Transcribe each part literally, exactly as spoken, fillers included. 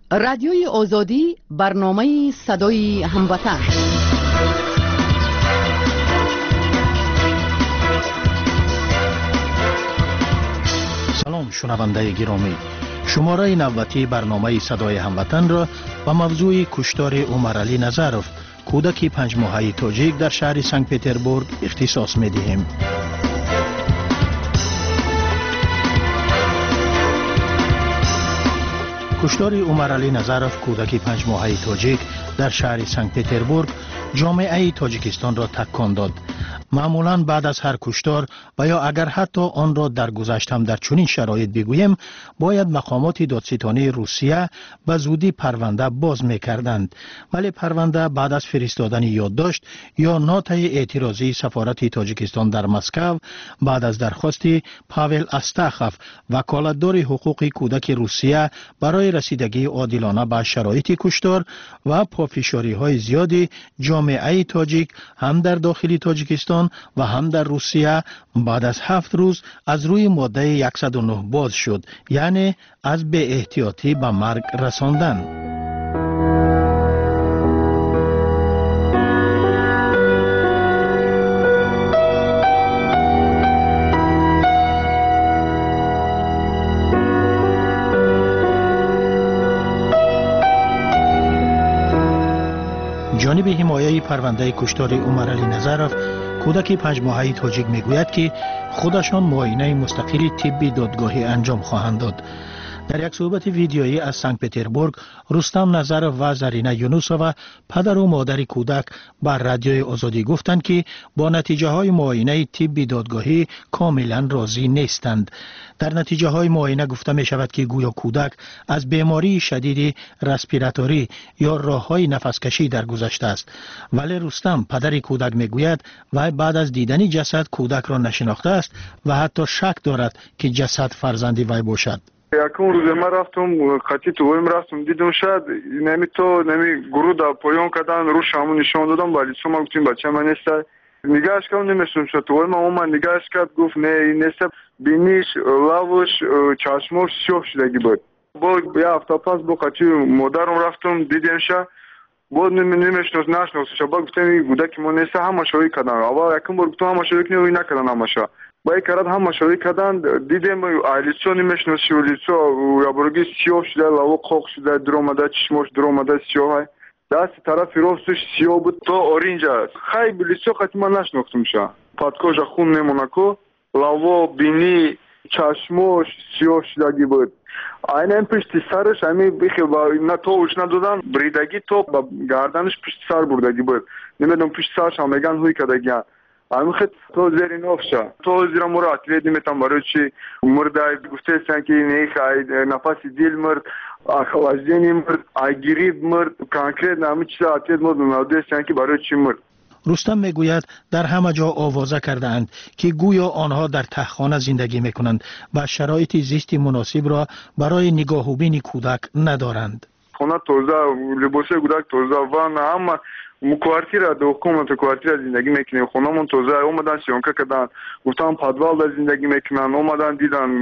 رادیوی آزادی برنامه صدای هموطن. سلام شنونده گرامی، شماره نوبتی برنامه صدای هموطن را با موضوع کشتار عمرعلی نظرов، کودک پنج ماهه تاجیک در شهر سنت پترزبورگ اختصاص می دهیم. کشتار عمرعلی نظرов، کودک پنج ماهه تاجیک در شهر سنت پترزبورگ جامعه تاجیکستان را تکان داد. معمولاً بعد از هر کشتار و یا اگر حتی آن را در گذشته هم در چنین شرایط بگوییم، باید مقامات دادستانی روسیه به زودی پرونده باز می‌کردند، ولی پرونده بعد از فرستادن یادداشت یا نوت اعتراضی سفارت تاجیکستان در مسکو بعد از درخواست پاول استاخوف، وکالتدار حقوق کودک روسیه، برای رسیدگی عادلانه به شرایط کشتار و پافشاری‌های زیادی جامعه تاجیک هم در داخل تاجیکستان و هم در روسیه بعد از هفت روز از روی ماده صد و نه باز شد، یعنی از بی احتیاطی به مرگ رساندن. جانب حمایه پرونده کشتار عمرعلی نظرov، کودک پنج ماهه تاجیک میگوید که خودشان معاینه مستقل طبی دادگاهی انجام خواهند داد. در یک صحبت ویدیویی از سنت پترزبورگ، رستم نظرov و زرینه یونوسووا، پدر و مادر کودک، بر رادیوی آزادی گفتند که با نتیجه های معاینه طبی دادگاهی کاملا راضی نیستند. در نتیجه های معاینه گفته می شود که گویا کودک از بیماری شدید رسپیراتوری یا راه های نفسکشی در گذشته است، ولی رستم پدر کودک می گوید و بعد از دیدن جسد کودک را نشناخته است و حتی شک دارد که جسد فرزند وی باشد. یکم روز ما رفتم خطی تو ویم رفتم دیدم شاید نمی تو نمی گروه دا پایان کردن رو شامو نشان دادم ولی شما گفتیم بچه من نیست نگاهش کردم نمیشم شد تو ویم اون من نگاهش کرد گفت نه این نیست بینیش لابوش چشموش شوخ شدگی بود. با یه هفته پس با خطی مادرم رفتم دیدم شد بود نمیشناس نشناسش با گفتم این کودک من نیست همه شوی کردن اول یکم بار گفتم همه شوی کنی نکردن همه شو با یک کرد هم مشاوره کردن دیدم ایلیسو نمیشناسی ولیسو یا برگی سیاه شده لوا قاق شده درومده چشموش درومده سیاه های دست طرف راستش سیاه بود تا اورنج است خیلی بلیسو قطعا نشناختم شا پادکوش خون نمونکو لوا بینی چشموش سیاه شدگی بود این این پشت سرش همی بخی با نه توش ندادن بریدگی تو با گردنش پشت سر بردگی بود نمیدونم پشت سرش هم میگن هوی کدگی اما خد تو زیر نوفشا تو زیر مرات ویدی میتام برای چی مردای گفته سن که نیخ نفسی دیل مرد اخوازینی مرد اگریب مرد کانکریت نامی چیزا اتید مرد نوده سن که برای چی مرد. رستم میگوید در همه جا آوازه کرده اند که گویا آنها در تهخانه زندگی میکنند و شرایط زیستی مناسب را برای نگاه و بین کودک ندارند. خونه توزه لباسه کودک توزه و نه اما مو کوارتیرا دو حکومت کوارتیرا زندگی میکنیم خونمون توزه اومدن سیونکه کردن گفتم پادوال در زندگی میکنن اومدن دیدن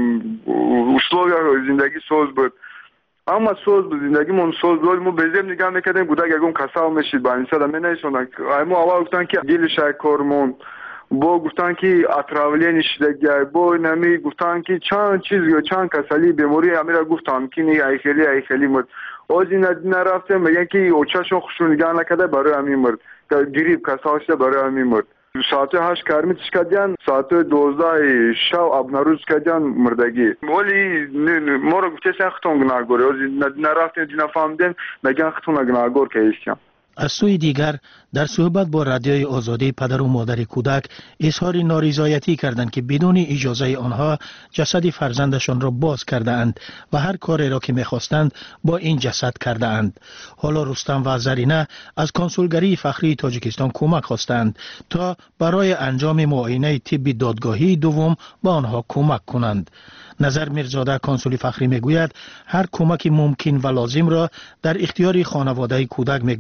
условия زندگی سوز بود اما سوز بود زندگیمون سوز بود ما بزرگ نگاه میکردیم بودک اگم کسا میشید با انسان من نیستن اما اول گفتن که دیل شکرمون با گفتن که اتراولین شدگی با نمی گفتن که چند چیز یا چند کسلی بیماری امیرا گفتن که نی ای خیلی ای خیلی مرد از این نرفته میگن که اوچاشون خوشون نگاه نکرده برای همین مرد گریب کساشته برای همین مرد ساعت هشت کرمیتش کردن ساعت دوازده شب ابنروز کردن مردگی ولی ما رو گفته سن خطون گناهگوری از این نرفته دینا فهمدن میگن خطون گناهگور که ایستیم. از سوی دیگر در صحبت با رادیوی آزادی پدر و مادر کودک اظهار نارضایتی کردند که بدون اجازه آنها جسد فرزندشان را باز کرده اند و هر کاری را که می‌خواستند با این جسد کرده اند. حالا رستم و زرینه از کنسولگری فخری تاجیکستان کمک خواستند تا برای انجام معاینه طبی دادگاهی دوم با آنها کمک کنند. نظر میرزاده کنسول فخری میگوید هر کمک ممکن و لازم را در اختیار خانواده کودک میگذارد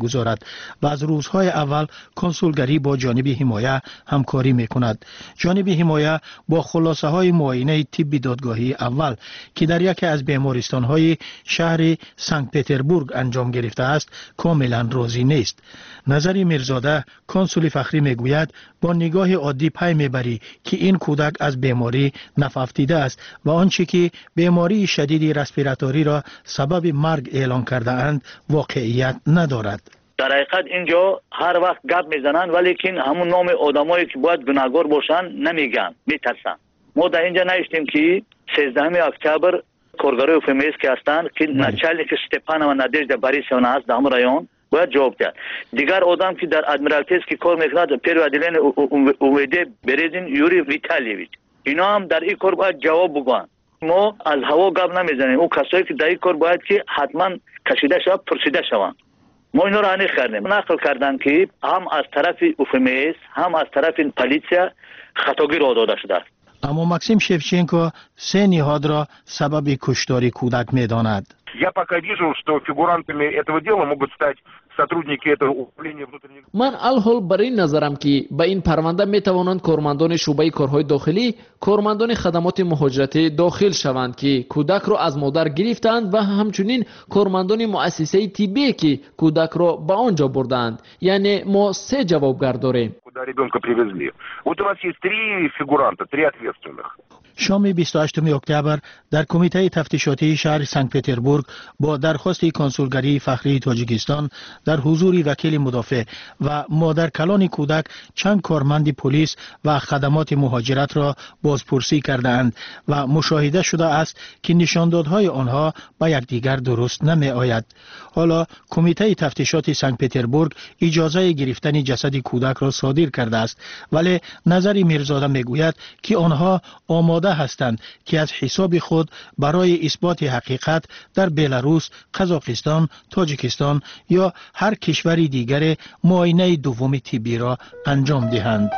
و از روزهای اول کنسولگری با جانب حمایه همکاری میکند. جانب حمایه با خلاصه های معاینه طبی دادگاهی اول که در یکی از بیمارستان های شهر سنت پتربورگ انجام گرفته است کاملا راضی نیست. نظری میرزاده کنسول فخری میگوید با نگاه عادی پی میبری که این کودک از بیماری نفافتیده است و آنچه که بیماری شدید رسپیراتوری را سبب مرگ اعلان کرده اند واقعیت ندارد. در حقیقت اینجا هر وقت گپ میزنن ولی که همون نام آدمایی که باید گناهکار باشن نمیگن، میترسن. ما در اینجا نشتیم که سیزدهم اکتبر کارگرای اوفیمیس که هستند که نچلنیک استپان و نادژدا بوریسونا هست در همون رایون باید جواب داد. دیگر آدم که در ادمیرالتیس که کار میکند پیروادیلن اویده بریزین یوری ویتالیویچ، اینا هم در این کار باید جواب بگن. ما از هوا گپ نمیزنیم. او کسایی که در این کار باید که حتما کشیده شود، پرسیده شوند. ما اینا را انیخ کردیم. نقل کردن که هم از طرف اوفیمیس هم از طرف پلیسیا خطاگیر را داده شده است. اما ماکسیم شевченко سه نهاد را سبب کشتار کودک می‌داند. Я пока вижу, что фигурантами этого дела могут стать сотрудники этого управления внутренних. من الحال بر این نظرم که به این پرونده می توانند کارمندان شعبه کارهای داخلی، کارمندان خدمات مهاجرتی داخل شوند که کودک را از مادر گرفتند و همچنین کارمندان مؤسسه طبی که کودک را به آنجا بردند. یعنی ما سه جوابگر داریم. Куда ребенка привезли. Вот у нас есть три фигуранта, три ответственных. شام بیست و هشتم اکتبر در کمیته تفتیشاتی شهر سنت پتربورگ با درخواست کنسولگری فخری تاجیکستان در حضور وکیل مدافع و مادر کلان کودک چند کارمند پلیس و خدمات مهاجرت را بازپرسی کردند و مشاهده شده است که نشاندادهای آنها با یکدیگر درست نمی آید. حالا کمیته تفتیشات سنت پتربورگ اجازه گرفتن جسد کودک را صادر کرده است، ولی نظری میرزاده میگوید که آنها آماده هستند که از حساب خود برای اثبات حقیقت در بلاروس، قزاقستان، تاجیکستان یا هر کشوری دیگر معاینه دوم طبی را انجام دهند.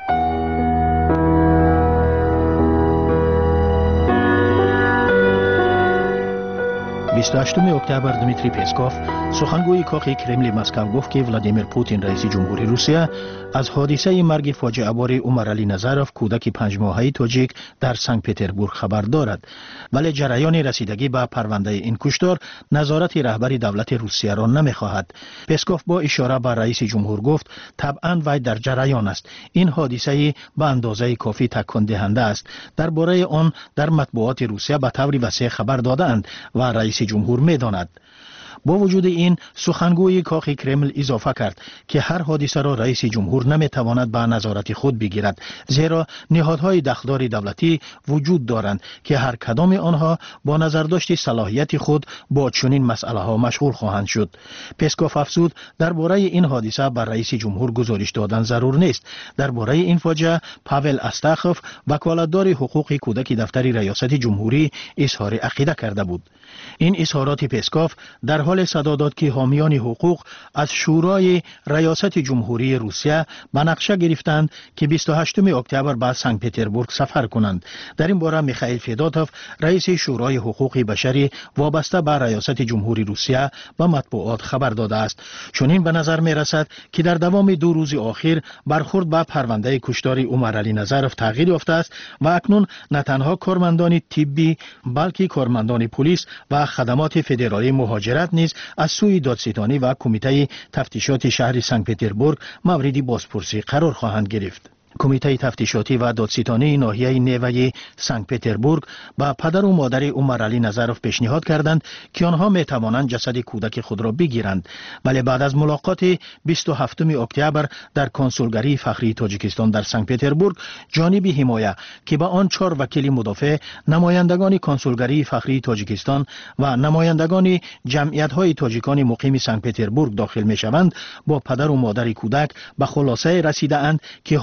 بیست و هشتم اکتبر دمیتری پسکوف سخنگوی کاخ کرمل مسکو گفت که ولادیمیر پوتین رئیس جمهوری روسیه از حادثه مرگ فاجعه بار عمر علی نظروف کودک پنج ماهه تاجیک در سنت پتربورگ خبر دارد، ولی جریان رسیدگی به پرونده این کشتار نظارت رهبر دولت روسیه را نمیخواهد. پسکوف با اشاره به رئیس جمهور گفت طبعا وی در جریان است. این حادثه به اندازه کافی تکان دهنده است. درباره آن در مطبوعات روسیه به طور وسیع خبر دادند و رئیس جمهور میداند. با وجود این سخنگوی کاخ کرمل اضافه کرد که هر حادثه را رئیس جمهور نمیتواند به نظارت خود بگیرد، زیرا نهادهای دخلدار دولتی وجود دارند که هر کدام آنها با نظرداشت صلاحیت خود با چنین مسئله ها مشغول خواهند شد. پسکوف افزود درباره این حادثه بر رئیس جمهور گزارش دادن ضرور نیست. درباره این فاجعه پاول استاخوف وکالتدار حقوق کودک دفتر ریاست جمهوری اظهار عقیده کرده بود. این اظهارات پسکوف در حال صدا داد که حامیان حقوق از شورای ریاست جمهوری روسیه به نقشه گرفتند که بیست و هشتم اکتبر به سنت پتربورگ سفر کنند. در این باره میخائیل فداتوف رئیس شورای حقوق بشری وابسته به ریاست جمهوری روسیه به مطبوعات خبر داده است. چنین به نظر می رسد که در دوام دو روز اخیر برخورد به پرونده کشتار عمر علی نظروف تغییر یافته است و اکنون نه تنها کارمندان طبی بلکه کارمندان پلیس و خدمات فدرالی مهاجرت نیز از سوی دادستانی و کمیته تفتیشات شهر سنت پتربورگ مورد بازپرسی قرار خواهند گرفت. کمیته تفتیشاتی و دادستانی ناحیه نیوه سنت پتربورگ با پدر و مادر عمر علی نظروف پیشنهاد کردند که آنها می توانند جسد کودک خود را بگیرند، ولی بعد از ملاقات بیست و هفتم اکتبر در کنسولگری فخری تاجیکستان در سنت پتربورگ جانب حمایه که با آن چهار وکیل مدافع، نمایندگان کنسولگری فخری تاجیکستان و نمایندگان جمعیت‌های تاجیکان مقیم سنت پتربورگ داخل می شوند، با پدر و مادر کودک به خلاصه رسیده اند که حالا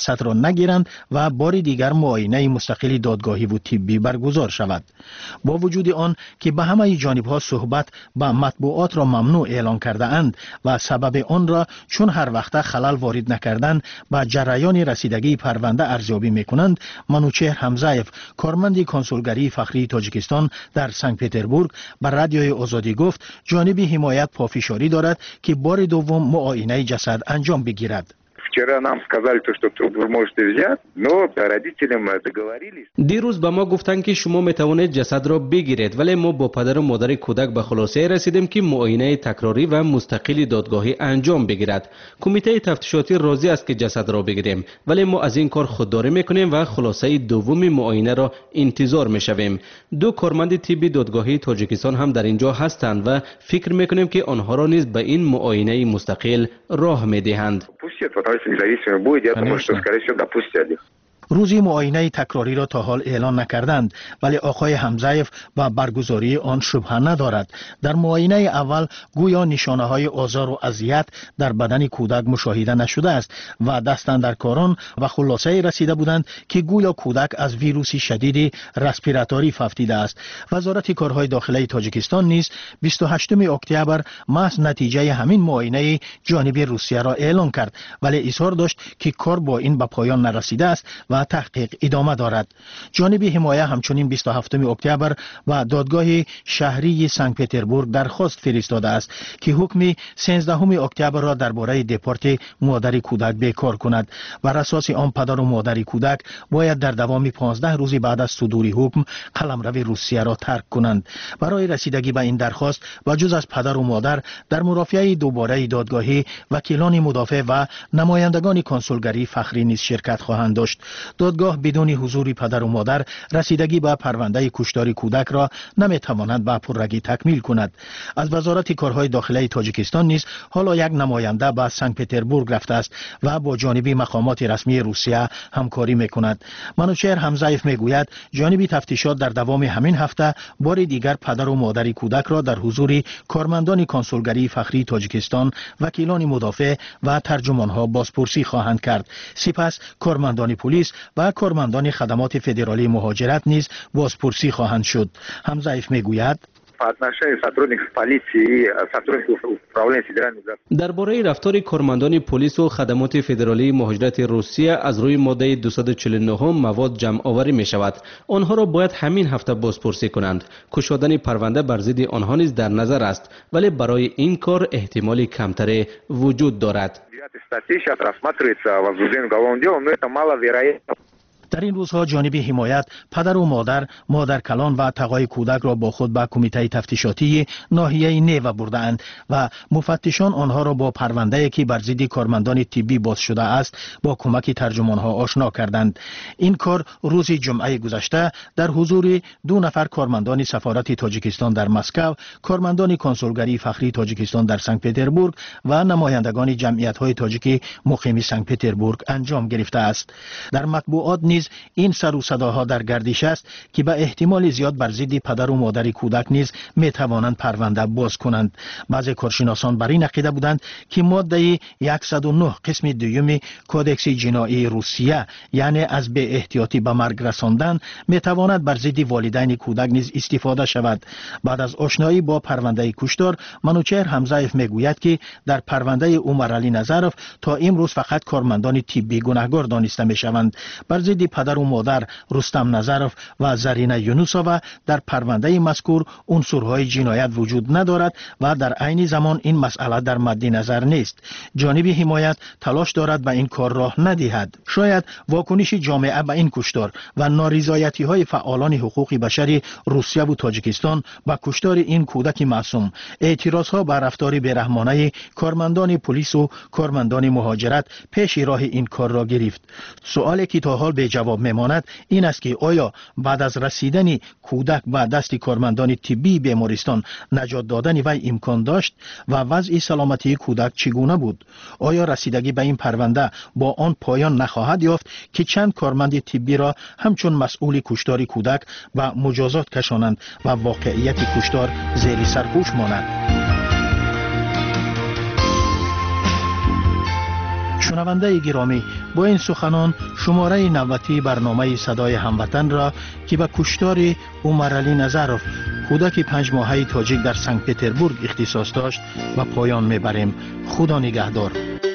جسد را نگیرند و بار دیگر معاینه مستقل دادگاهی و طبی برگزار شود. با وجود آن که به همه جانب‌ها صحبت با مطبوعات را ممنوع اعلان کرده اند و سبب آن را چون هر وقت خلل وارد نکردند با جریان رسیدگی پرونده ارزیابی می‌کنند، منوچهر حمزه‌یف کارمند کنسولگری فخری تاجیکستان در سنت پتربورگ به رادیوی آزادی گفت جانب حمایت پافشاری دارد که بار دوم معاینه جسد انجام بگیرد. Вчера нам сказали, что труп вы можете взять, но родителям договорились. دیروز به ما گفتن که شما میتوانید جسد را بگیرید، ولی ما با پدر و مادر کودک به خلاصه رسیدیم که معاینه تکراری و مستقل دادگاهی انجام بگیرد. کمیته تفتیشاتی راضی است که جسد را بگیریم، ولی ما از این کار خودداری میکنیم و خلاصه دوم معاینه را انتظار میشویم. دو کارمند طبی دادگاهی تاجیکستان هم در اینجا هستند و فکر میکنیم که آنها را نیز به این معاینه مستقل راه میدهند. Независимо будет, я думаю, что, скорее всего, допустят. روزی معاینه تکراری را تا حال اعلان نکردند، ولی آقای حمزه‌یف با برگزاری آن شبهه ندارد. در معاینه اول گویا نشانه های آزار و اذیت در بدن کودک مشاهده نشده است و دستاندرکاران و خلاصه رسیده بودند که گویا کودک از ویروسی شدید رسپیراتوری ففتیده است. وزارت کارهای داخلی تاجیکستان نیز بیست و هشتم اکتبر محض نتیجه همین معاینه جانب روسیه را اعلان کرد، ولی اظهار داشت که کار با این به پایان نرسیده است و تحقیق ادامه دارد. جانب حمایه همچنین بیست و هفتم اکتبر و دادگاه شهری سنت پتربورگ درخواست فرستاده است که حکم سیزدهم اکتبر را درباره دپورت مادر کودک بیکار کند. بر اساس آن پدر و مادر کودک باید در دوام پانزده روز بعد از صدور حکم قلمرو روسیه را ترک کنند. برای رسیدگی به این درخواست و جز از پدر و مادر در مرافعه دوباره دادگاهی وکیلان مدافع و نمایندگان کنسولگری فخری نیز شرکت خواهند داشت. دادگاه بدون حضور پدر و مادر رسیدگی به پرونده کشتار کودک را نمیتواند به پررگی تکمیل کند. از وزارت کارهای داخلی تاجیکستان نیز حالا یک نماینده به سنت پتربورگ رفته است و با جانب مقامات رسمی روسیه همکاری میکند. منوچهر حمزه‌یف میگوید جانب تفتیشات در دوام همین هفته بار دیگر پدر و مادر کودک را در حضور کارمندان کنسولگری فخری تاجیکستان، وکیلان مدافع و ترجمانها بازپرسی خواهند کرد. سپس کارمندان پلیس و کارمندان خدمات فدرالی مهاجرت نیز بازپرسی خواهند شد. حمزه‌یف میگوید درباره رفتار کارمندان پلیس و خدمات فدرالی مهاجرت روسیه از روی ماده دویست و چهل و نه مواد جمع آوری می شود. آنها را باید همین هفته بازپرسی کنند. کشادن پرونده بر ضد آنها نیز در نظر است، ولی برای این کار احتمالی کمتری وجود دارد. در این روزها جانب حمایت پدر و مادر، مادر کلان و تقای کودک را با خود به کمیته تفتیشاتی ناحیه نیوه بردند و مفتشان آنها را با پرونده که بر ضد کارمندان طبی باز شده است با کمک ترجمانها آشنا کردند. این کار روز جمعه گذشته در حضور دو نفر کارمندان سفارت تاجیکستان در مسکو، کارمندان کنسولگری فخری تاجیکستان در سنت پتربورگ و نمایندگان جمعیت‌های تاجیک مقیم سنت پتربورگ انجام گرفته است. در مطبوعات نیز این سر و صداها در گردش است که به احتمال زیاد بر ضد پدر و مادر کودک نیز می توانند پرونده باز کنند. بعضی کارشناسان بر این عقیده بودند که ماده صد و نه قسم دوم کودکس جنایی روسیه، یعنی از بی احتیاطی به مرگ رساندن، می تواند بر ضد والدین کودک نیز استفاده شود. بعد از آشنایی با پرونده کشتار، منوچهر حمزه‌یف میگوید که در پرونده عمر علی نظرف تا امروز فقط کارمندان طبی گناهکار دانسته می شوند. بر ضد پدر و مادر رستم نظرف و زرینه یونوسووا در پرونده مذکور عنصرهای جنایت وجود ندارد و در عین زمان این مسئله در مد نظر نیست. جانب حمایت تلاش دارد به این کار راه ندهد. شاید واکنش جامعه به این کشتار و نارضایتی های فعالان حقوق بشر روسیه و تاجیکستان به کشتار این کودک معصوم، اعتراض ها به رفتار بیرحمانه کارمندان پلیس و کارمندان مهاجرت پیش راه این کار را گرفت. سوالی که تا حال به جواب میماند این است که آیا بعد از رسیدن کودک به دست کارمندان طبی بیمارستان نجات دادن وی امکان داشت و وضع سلامتی کودک چگونه بود؟ آیا رسیدگی به این پرونده با آن پایان نخواهد یافت که چند کارمند طبی را همچون مسئول کشتار کودک و مجازات کشانند و واقعیت کشتار زیر سرپوش ماند؟ شنونده گرامی، با این سخنان شماره نوتی برنامه صدای هموطن را که به کشتار عمر علی نظروف کودک پنج ماهه تاجیک در سنت پتربورگ اختصاص داشت و پایان میبریم. خدا نگهدار.